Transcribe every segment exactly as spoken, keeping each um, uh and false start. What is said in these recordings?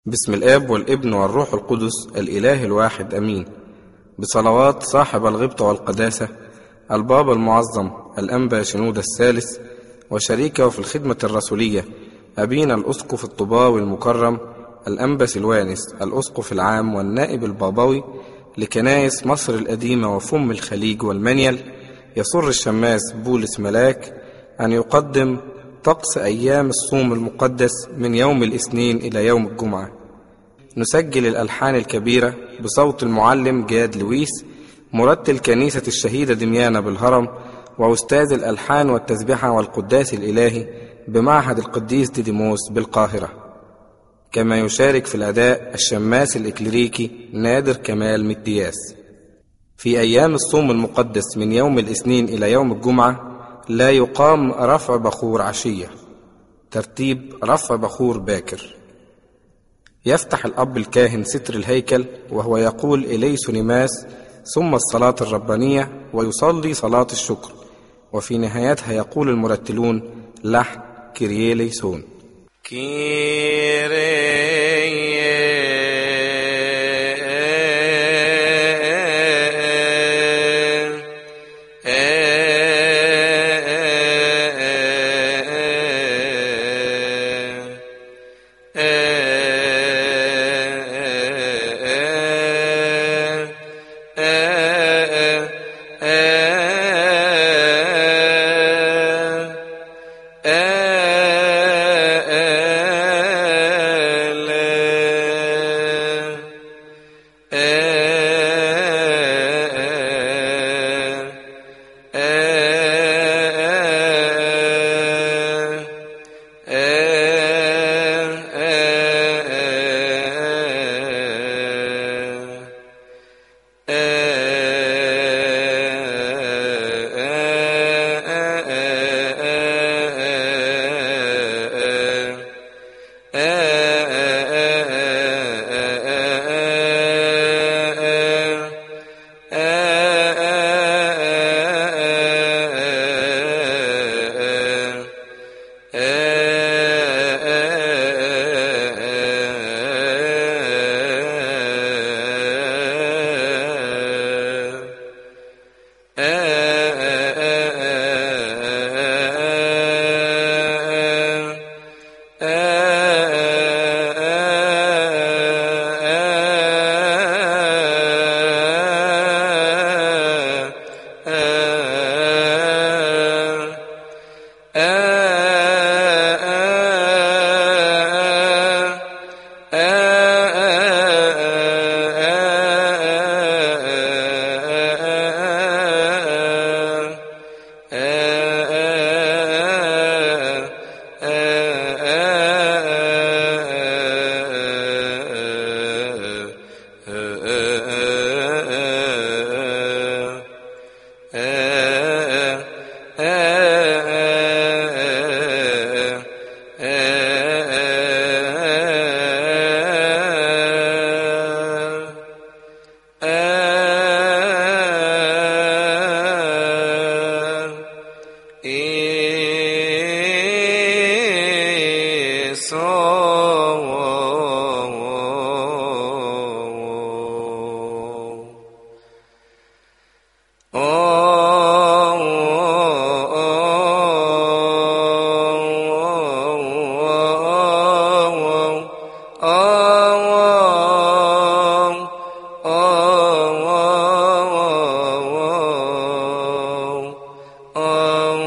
بسم الآب والابن والروح القدس الإله الواحد أمين. بصلوات صاحب الغبطة والقداسة البابا المعظم الأنبا شنودة الثالث وشريكه في الخدمة الرسولية أبينا الأسقف الطباوي المكرم الأنبا سلوانس الأسقف العام والنائب البابوي لكنائس مصر القديمة وفم الخليج والمنيل، يسر الشماس بولس ملاك أن يقدم طقس أيام الصوم المقدس من يوم الاثنين إلى يوم الجمعة. نسجل الألحان الكبيرة بصوت المعلم جاد لويس مرتل كنيسة الشهيدة دميانة بالهرم، وأستاذ الألحان والتسبحة والقداس الإلهي بمعهد القديس ديديموس بالقاهرة. كما يشارك في الأداء الشماس الإكليريكي نادر كمال مدياس. في أيام الصوم المقدس من يوم الاثنين إلى يوم الجمعة لا يقام رفع بخور عشية، ترتيب رفع بخور باكر. يفتح الأب الكاهن ستر الهيكل وهو يقول إليسونيماس ثم الصلاة الربانية ويصلي صلاة الشكر، وفي نهايتها يقول المرتلون لحن كيريي ليسون. كيريي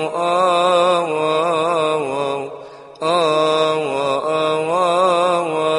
Oh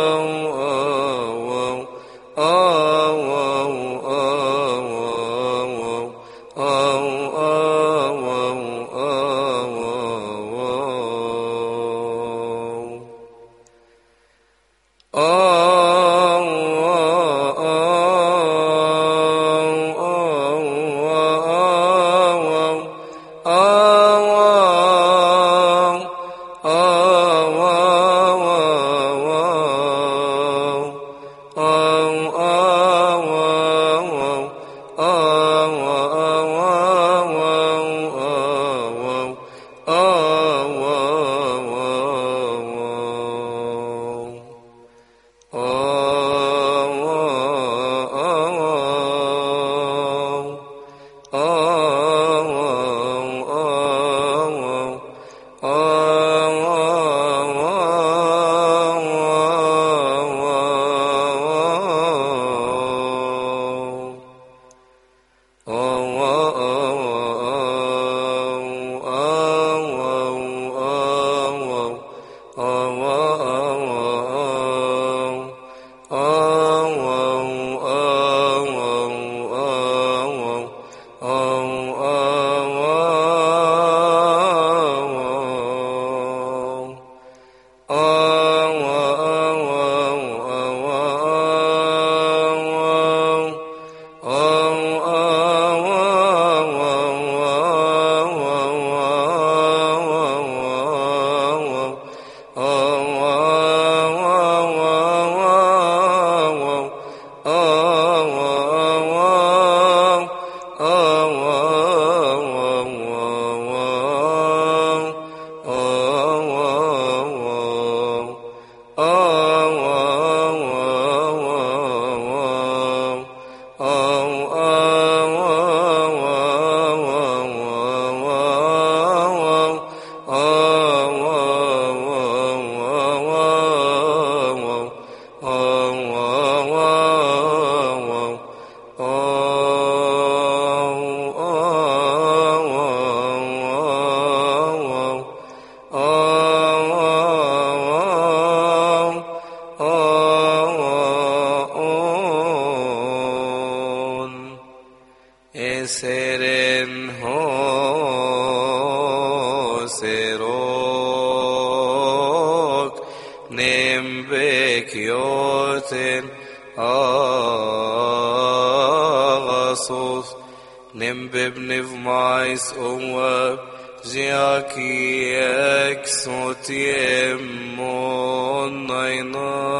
bekioten asos nimbibniv mais umwab ziaki exotiem mon naina